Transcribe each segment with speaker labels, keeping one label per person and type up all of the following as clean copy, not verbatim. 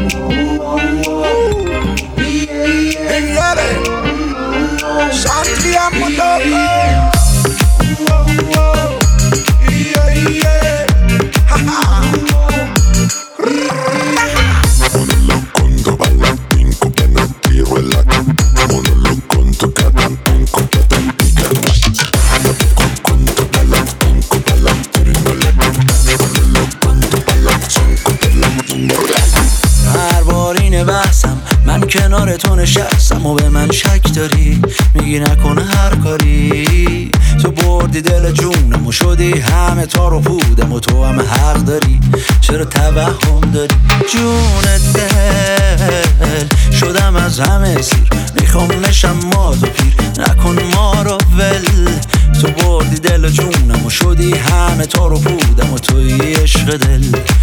Speaker 1: کنار تو نشستم و به من شک داری، میگی نکنه هر کاری. تو بردی دل جونم و شدی همه تار و پودم و تو هم حق داری. چرا توهم داری جون دل؟ شدم از همه سیر، میخوام نشم ماد و پیر، نکن ما رو ول. تو بردی دل جونم و شدی همه تار و پودم و توی عشق دل.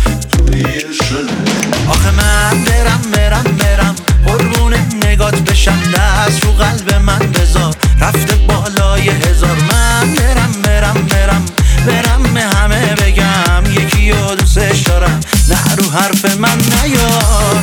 Speaker 1: آخه من برم قربون نگات بشم، دست رو قلب من بذار، رفته بالای هزار. من برم به همه بگم یکی رو دوستش دارم، نه رو حرف من نیار.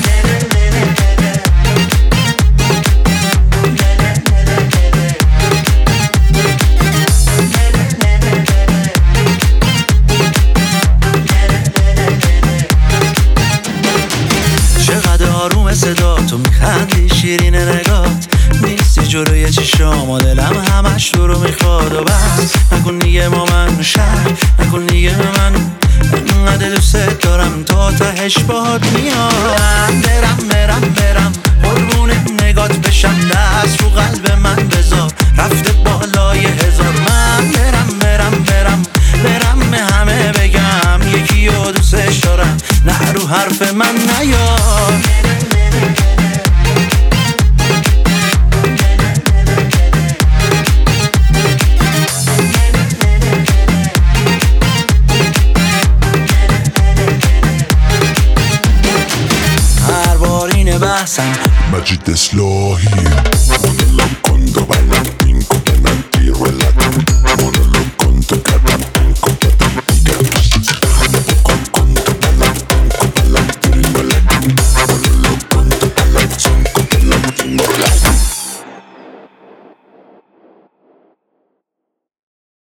Speaker 1: آروم صدا تو میخندی، شیرین نگات نیستی جلوی چشام و دلم همش تو رو میخواد. و بس نکن دیگه با من شک، نکن دیگه به من، انقدر دوست دارم تا تهش باهات میام. برم قربون نگات بشم، دست رو قلب من بذار، رفته بالای هزار. من برم به همه بگم یکی رو دوستش دارم، نه رو حرف من نیار. هر بار اینه بحثم
Speaker 2: مجید اصلاحی. Mono lo conto, balla, pinco, penalti, relato. Mono